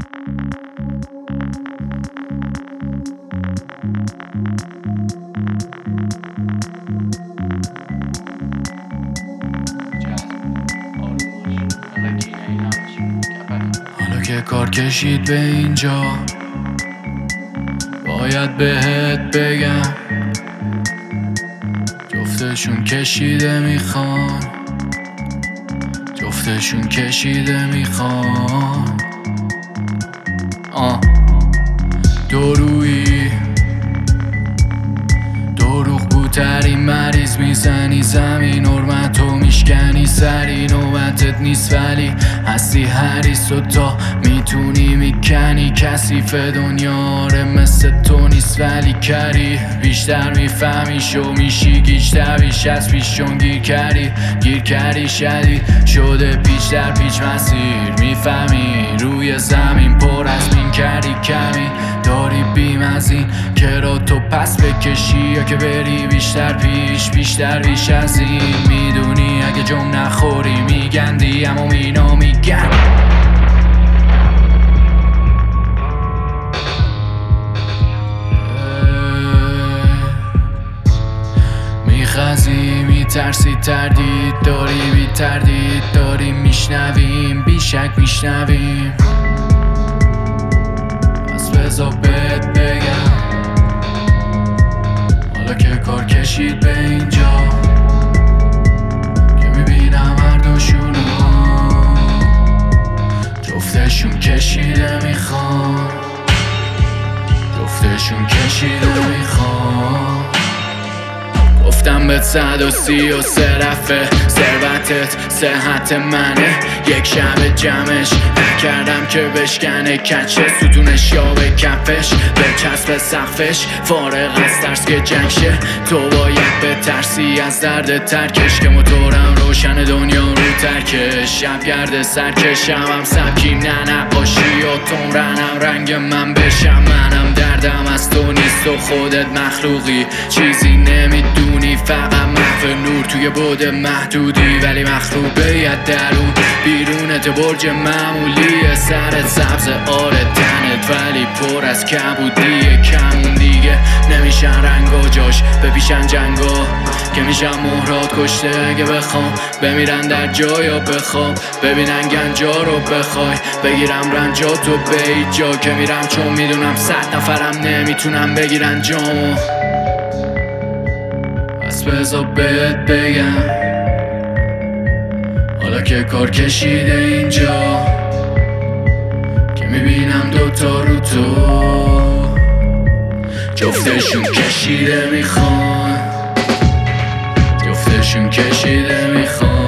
حالا که کار کشید به اینجا باید بهت بگم جفتشون کشیده میخوان، جفتشون کشیده میخوان. دورویی دروغگوترین مریض میزنی زمین، حرمتو میشکنی سری، نوبتت نیست ولی هستی حریص و تا میتونی میکنی. کثیف دنیا آره مثل تو نیست ولی کری، بیشتر میفهمی شو میشی گیج‌تر بیش از پیشون گیر کردی شدید شده پیچ در پیچ مسیر. میفهمی روی زمین پر از مین کردی کمی، داری بیم از این که را تو پس بکشی یا که بری بیشتر بیش از این. میدونی اگه جم نخوری میگندی اما اینا میگن میخزی میترسی تردید داری بی تردید داریم میشنویم بیشک میشنویم. پس بذار بهت بگم حالا که کار کشید به اینجا که میبینم هر دوشونو جفتشون کشیده میخوان، جفتشون کشیده میخوان. گفتم بهت 133 رفه ثروتت صحت منه، یک شب جمعش نکردم که بشکنه کچه ستونش یا به کفش به چسب سقفش. فارغ از ترس که جنگ شه تو باید بترسی از درد ترکش، که موتورم روشن دنیا رو ترکش. شب گرد سرکشم هم سبکیم نه نقاشی و تمرنم رنگ من بشم. منم دردم از تو نیست و خودت مخلوقی چیزی نمیدونی، فقط محو نور توی بود محدودی ولی مخروبیت درون بیرونت برج معمولی. سرت سبز آره تنت ولی پر از کبودیه، کمون دیگه نمیشن رنگ و جاش بپیشن جنگا که میشن مهرات کشته اگه بخوام بمیرن در جا یا بخوام ببینن گنجا رو بخوای بگیرم رنجاتو به ایجا که میرم چون میدونم 100 نفرم نمیتونم بگیرن جامو. پس بذار بهت بگم حالا که کار کشیده اینجا که میبینم دوتا رو تو جفتشون کشیده میخوان، جفتشون کشیده میخوان.